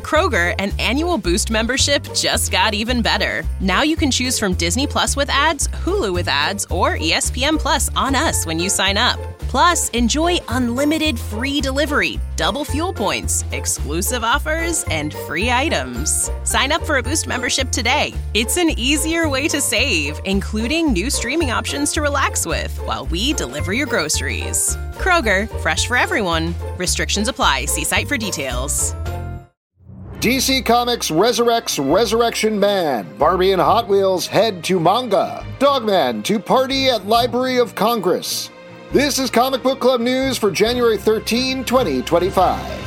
Kroger, an annual Boost membership just got even better. Now you can choose from Disney Plus with ads, Hulu with ads, or ESPN Plus on us when you sign up. Plus, enjoy unlimited free delivery, double fuel points, exclusive offers, and free items. Sign up for a Boost membership today. It's an easier way to save, including new streaming options to relax with while we deliver your groceries. Kroger, fresh for everyone. Restrictions apply. See site for details. DC Comics resurrects Resurrection Man. Barbie and Hot Wheels head to manga. Dogman to party at Library of Congress. This is Comic Book Club news for January 13, 2025.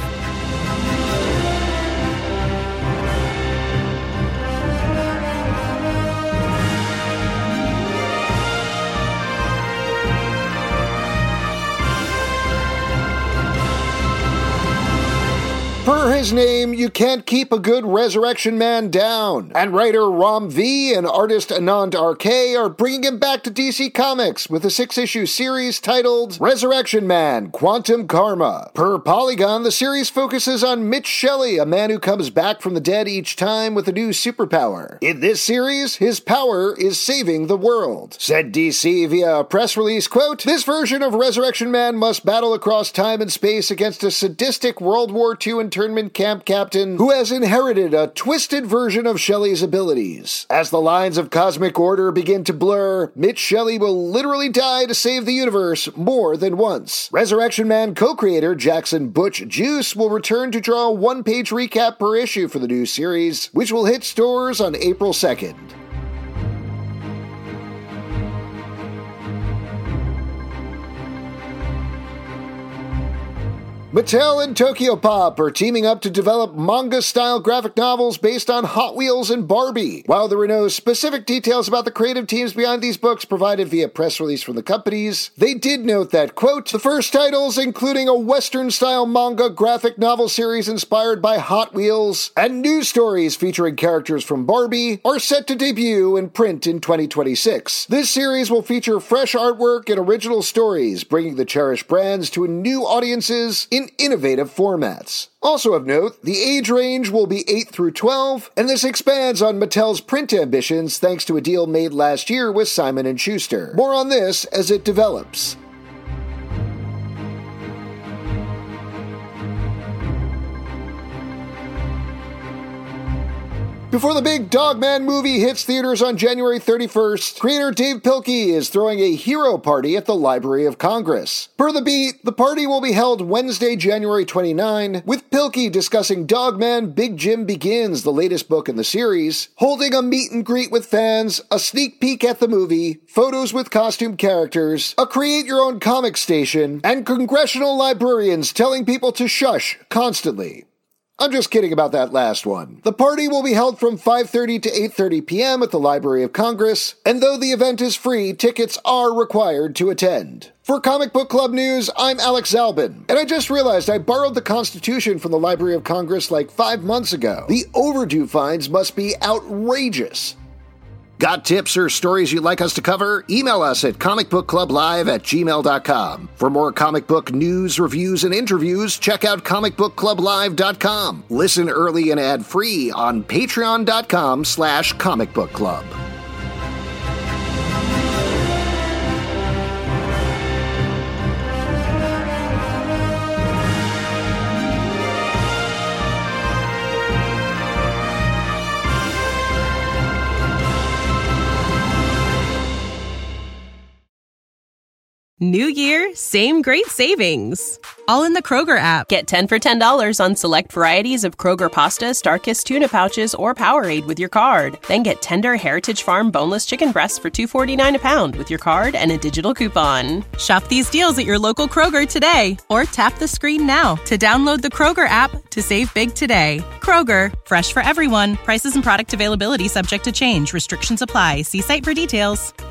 Per his name, you can't keep a good Resurrection Man down. And writer Ram V and artist Anand RK are bringing him back to DC Comics with a 6-issue series titled Resurrection Man: Quantum Karma. Per Polygon, the series focuses on Mitch Shelley, a man who comes back from the dead each time with a new superpower. In this series, his power is saving the world. Said DC via a press release, quote, "This version of Resurrection Man must battle across time and space against a sadistic World War II internment camp captain who has inherited a twisted version of Shelley's abilities. As the lines of cosmic order begin to blur, Mitch Shelley will literally die to save the universe more than once." Resurrection Man co-creator Jackson Butch Juice will return to draw a one-page recap per issue for the new series, which will hit stores on April 2nd. Mattel and Tokyo Pop are teaming up to develop manga-style graphic novels based on Hot Wheels and Barbie. While there were no specific details about the creative teams behind these books provided via press release from the companies, they did note that, quote, "The first titles, including a Western-style manga graphic novel series inspired by Hot Wheels and news stories featuring characters from Barbie, are set to debut in print in 2026. This series will feature fresh artwork and original stories, bringing the cherished brands to new audiences in innovative formats. Also of note, the age range will be 8 through 12, and this expands on Mattel's print ambitions thanks to a deal made last year with Simon & Schuster. More on this as it develops. Before the big Dogman movie hits theaters on January 31st, creator Dave Pilkey is throwing a hero party at the Library of Congress. Per The Beat, the party will be held Wednesday, January 29, with Pilkey discussing Dogman Big Jim Begins, the latest book in the series, holding a meet and greet with fans, a sneak peek at the movie, photos with costume characters, a create-your-own comic station, and congressional librarians telling people to shush constantly. I'm just kidding about that last one. The party will be held from 5:30 to 8:30 p.m. at the Library of Congress, and though the event is free, tickets are required to attend. For Comic Book Club News, I'm Alex Zalbin, and I just realized I borrowed the Constitution from the Library of Congress like 5 months ago. The overdue fines must be outrageous. Got tips or stories you'd like us to cover? Email us at comicbookclublive@gmail.com. For more comic book news, reviews, and interviews, check out comicbookclublive.com. Listen early and ad-free on patreon.com/comicbookclub. New year, same great savings. All in the Kroger app. Get 10 for $10 on select varieties of Kroger pasta, Starkist tuna pouches, or Powerade with your card. Then get tender Heritage Farm boneless chicken breasts for $2.49 a pound with your card and a digital coupon. Shop these deals at your local Kroger today, or tap the screen now to download the Kroger app to save big today. Kroger, fresh for everyone. Prices and product availability subject to change. Restrictions apply. See site for details.